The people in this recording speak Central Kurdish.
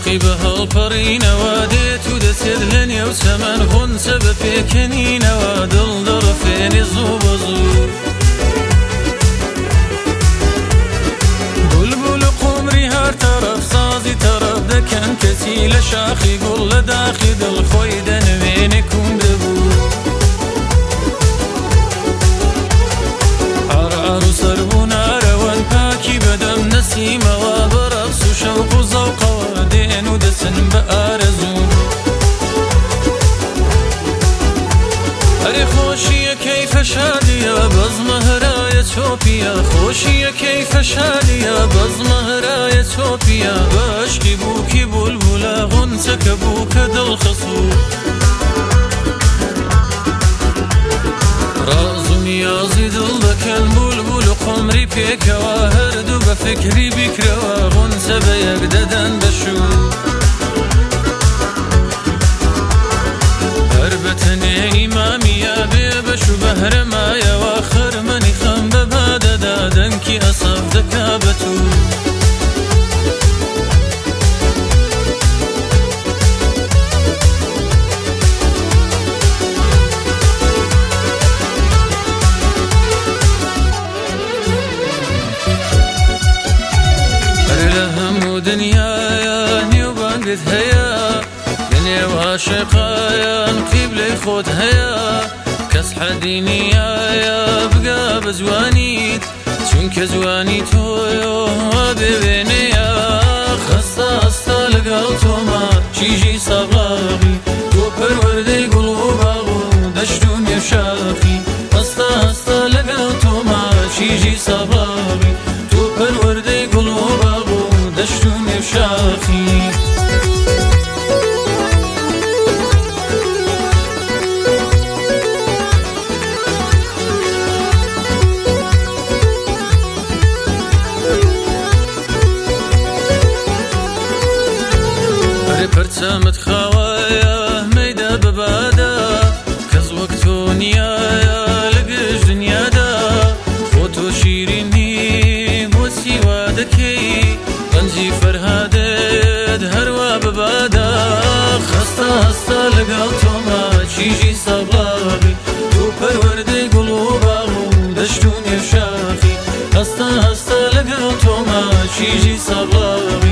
شوقي بهالبرينەوە دێت و دەچێت لە نێو چەمەن غونچە بە پێکەنینەوە دڵ دەڕفێنێ زوو بە زوو بولبول و قومری هەر تەرەف سازی تەرەف دەکەن کەسی لە شاخی گوڵ لە داخی دڵ خۆی دەنوێنێ کوم دەبوو عەرعەر و سەربوو نارەوەن پاکی بەدەم نەسیمەوە بەرەقس و شەوق و زەوقەوە دێن و دەچن بە ئارەزوو ئەرێ خۆشیە کەیفە شادیە بەزمە هەرایە چۆپیە خۆشیە کەیفە شادیە بەزمە هەرایە چۆپیە بەشکی بووکی بولبولە غونچەکە بوو کە دڵخەسوو ڕاز و نیازی دڵ دەکەن بولبول و قۆمری پێکەوە هەردوو بە فکری بیکرەوە غونچە بە یەک دەدەن بەشوو هەر بەتەنێ ئیمامیە بێ بەش و بەهرەمایەوە خەرمەنی خەم بە بادەدا دەنکی ئەسەف دەکا بەتوو دنیاە نێوبانگت هەیە لە نێو عاشقایان قیبلەی خۆت هەیە کەس حەدی نیایە بگا بە جوانیت چونکە جوانی تۆیەوە بێوێنەیە خەستە ئەستا لەگەڵ تۆمە چیژی سابڵاغی تۆ پەروەردەی گوڵ و باغ و دەشت و نێوشاخی ئەستا ئەستا لەگەڵ تۆمە چیژی سابڵاغی تۆ پەروەردەی گوڵ و باغ و دەشت و نێوشاخی ئەرێ پەرچەمت خاوایە مەیدە بەبادا کەس وەک تۆ نیایە لە گشت دنیادا بۆ تۆ شیرینی بۆچی وا دەکەی غەنجی فەرهادت هەروە بەبادا خەستە هەستە لەگەڵ تۆمە چیژی سابڵاغی تۆ پەروەردەی گوڵ و باغ و دەشت و نێوشاخی هەستە هەستە لەگەڵ تۆمە چیژی سابڵاغی